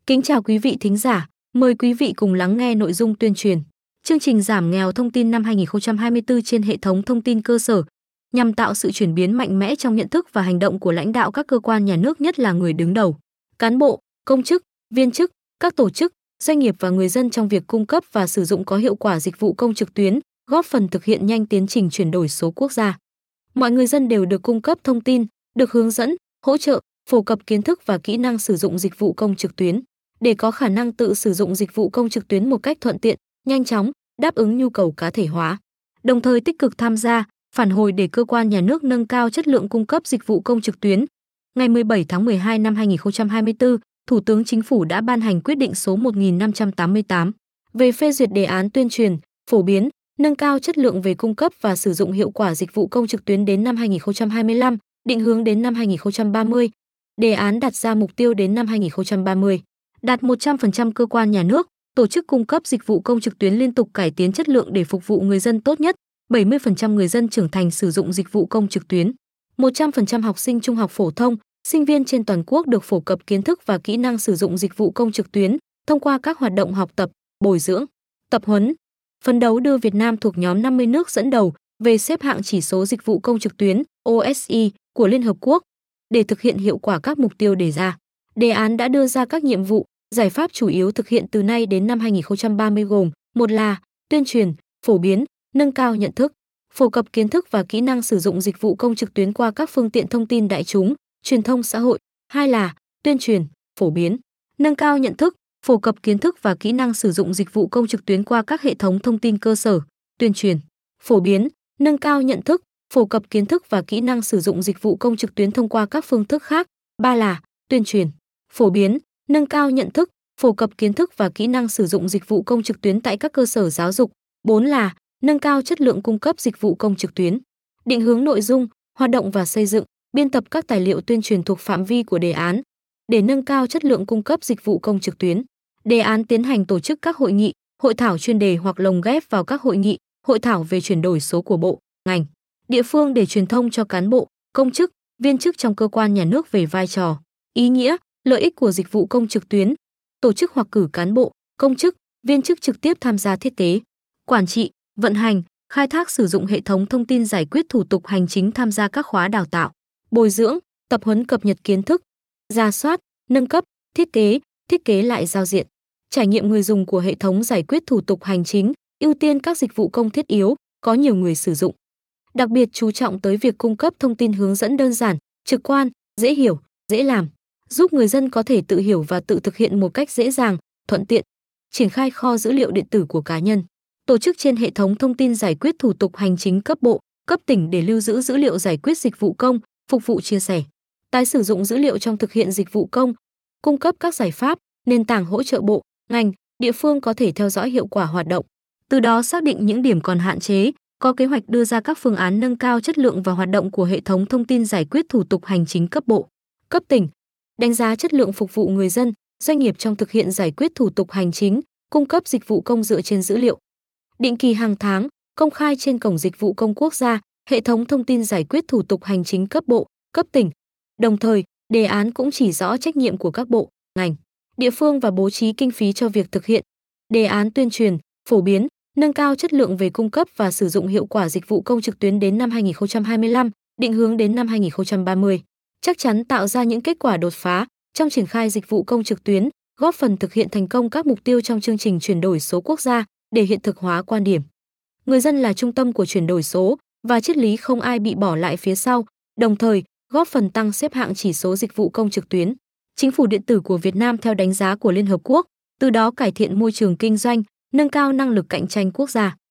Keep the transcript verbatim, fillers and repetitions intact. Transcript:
Kính chào quý vị thính giả, mời quý vị cùng lắng nghe nội dung tuyên truyền. Chương trình giảm nghèo thông tin năm hai nghìn không trăm hai mươi tư trên hệ thống thông tin cơ sở nhằm tạo sự chuyển biến mạnh mẽ trong nhận thức và hành động của lãnh đạo các cơ quan nhà nước, nhất là người đứng đầu, cán bộ, công chức, viên chức, các tổ chức, doanh nghiệp và người dân trong việc cung cấp và sử dụng có hiệu quả dịch vụ công trực tuyến, góp phần thực hiện nhanh tiến trình chuyển đổi số quốc gia. Mọi người dân đều được cung cấp thông tin, được hướng dẫn, hỗ trợ, phổ cập kiến thức và kỹ năng sử dụng dịch vụ công trực tuyến để có khả năng tự sử dụng dịch vụ công trực tuyến một cách thuận tiện, nhanh chóng, đáp ứng nhu cầu cá thể hóa. Đồng thời tích cực tham gia, phản hồi để cơ quan nhà nước nâng cao chất lượng cung cấp dịch vụ công trực tuyến. Ngày mười bảy tháng mười hai năm hai nghìn không trăm hai mươi tư, Thủ tướng Chính phủ đã ban hành quyết định số một nghìn năm trăm tám mươi tám về phê duyệt đề án tuyên truyền, phổ biến, nâng cao chất lượng về cung cấp và sử dụng hiệu quả dịch vụ công trực tuyến đến năm hai nghìn không trăm hai mươi lăm, định hướng đến năm hai nghìn không trăm ba mươi. Đề án đặt ra mục tiêu đến năm hai nghìn không trăm ba mươi, đạt một trăm phần trăm cơ quan nhà nước, tổ chức cung cấp dịch vụ công trực tuyến liên tục cải tiến chất lượng để phục vụ người dân tốt nhất, bảy mươi phần trăm người dân trưởng thành sử dụng dịch vụ công trực tuyến, một trăm phần trăm học sinh trung học phổ thông, sinh viên trên toàn quốc được phổ cập kiến thức và kỹ năng sử dụng dịch vụ công trực tuyến thông qua các hoạt động học tập, bồi dưỡng, tập huấn, phấn đấu đưa Việt Nam thuộc nhóm năm mươi nước dẫn đầu về xếp hạng chỉ số dịch vụ công trực tuyến O S I của Liên Hợp Quốc. Để thực hiện hiệu quả các mục tiêu đề ra, đề án đã đưa ra các nhiệm vụ, giải pháp chủ yếu thực hiện từ nay đến năm hai nghìn không trăm ba mươi gồm: một là tuyên truyền, phổ biến, nâng cao nhận thức, phổ cập kiến thức và kỹ năng sử dụng dịch vụ công trực tuyến qua các phương tiện thông tin đại chúng, truyền thông xã hội; hai là tuyên truyền, phổ biến, nâng cao nhận thức, phổ cập kiến thức và kỹ năng sử dụng dịch vụ công trực tuyến qua các hệ thống thông tin cơ sở, tuyên truyền, phổ biến, nâng cao nhận thức, phổ cập kiến thức và kỹ năng sử dụng dịch vụ công trực tuyến thông qua các phương thức khác; ba là tuyên truyền, phổ biến, nâng cao nhận thức, phổ cập kiến thức và kỹ năng sử dụng dịch vụ công trực tuyến tại các cơ sở giáo dục; bốn là nâng cao chất lượng cung cấp dịch vụ công trực tuyến, định hướng nội dung, hoạt động và xây dựng, biên tập các tài liệu tuyên truyền thuộc phạm vi của đề án. Để nâng cao chất lượng cung cấp dịch vụ công trực tuyến, đề án tiến hành tổ chức các hội nghị, hội thảo chuyên đề hoặc lồng ghép vào các hội nghị, hội thảo về chuyển đổi số của bộ, ngành, địa phương để truyền thông cho cán bộ, công chức, viên chức trong cơ quan nhà nước về vai trò, ý nghĩa, lợi ích của dịch vụ công trực tuyến, tổ chức hoặc cử cán bộ, công chức, viên chức trực tiếp tham gia thiết kế, quản trị, vận hành, khai thác sử dụng hệ thống thông tin giải quyết thủ tục hành chính, tham gia các khóa đào tạo, bồi dưỡng, tập huấn cập nhật kiến thức, rà soát, nâng cấp, thiết kế, thiết kế lại giao diện, trải nghiệm người dùng của hệ thống giải quyết thủ tục hành chính, ưu tiên các dịch vụ công thiết yếu, có nhiều người sử dụng. Đặc biệt chú trọng tới việc cung cấp thông tin hướng dẫn đơn giản, trực quan, dễ hiểu, dễ làm, giúp người dân có thể tự hiểu và tự thực hiện một cách dễ dàng, thuận tiện. Triển khai kho dữ liệu điện tử của cá nhân, tổ chức trên hệ thống thông tin giải quyết thủ tục hành chính cấp bộ, cấp tỉnh để lưu giữ dữ liệu giải quyết dịch vụ công, phục vụ chia sẻ, tái sử dụng dữ liệu trong thực hiện dịch vụ công, cung cấp các giải pháp, nền tảng hỗ trợ bộ, ngành, địa phương có thể theo dõi hiệu quả hoạt động, từ đó xác định những điểm còn hạn chế, có kế hoạch đưa ra các phương án nâng cao chất lượng và hoạt động của hệ thống thông tin giải quyết thủ tục hành chính cấp bộ, cấp tỉnh, đánh giá chất lượng phục vụ người dân, doanh nghiệp trong thực hiện giải quyết thủ tục hành chính, cung cấp dịch vụ công dựa trên dữ liệu. Định kỳ hàng tháng, công khai trên cổng dịch vụ công quốc gia, hệ thống thông tin giải quyết thủ tục hành chính cấp bộ, cấp tỉnh. Đồng thời, đề án cũng chỉ rõ trách nhiệm của các bộ, ngành, địa phương và bố trí kinh phí cho việc thực hiện. Đề án tuyên truyền, phổ biến, nâng cao chất lượng về cung cấp và sử dụng hiệu quả dịch vụ công trực tuyến đến năm hai nghìn không trăm hai mươi lăm, định hướng đến năm hai nghìn không trăm ba mươi, chắc chắn tạo ra những kết quả đột phá trong triển khai dịch vụ công trực tuyến, góp phần thực hiện thành công các mục tiêu trong chương trình chuyển đổi số quốc gia để hiện thực hóa quan điểm người dân là trung tâm của chuyển đổi số và triết lý không ai bị bỏ lại phía sau, đồng thời góp phần tăng xếp hạng chỉ số dịch vụ công trực tuyến, chính phủ điện tử của Việt Nam theo đánh giá của Liên Hợp Quốc, từ đó cải thiện môi trường kinh doanh, nâng cao năng lực cạnh tranh quốc gia.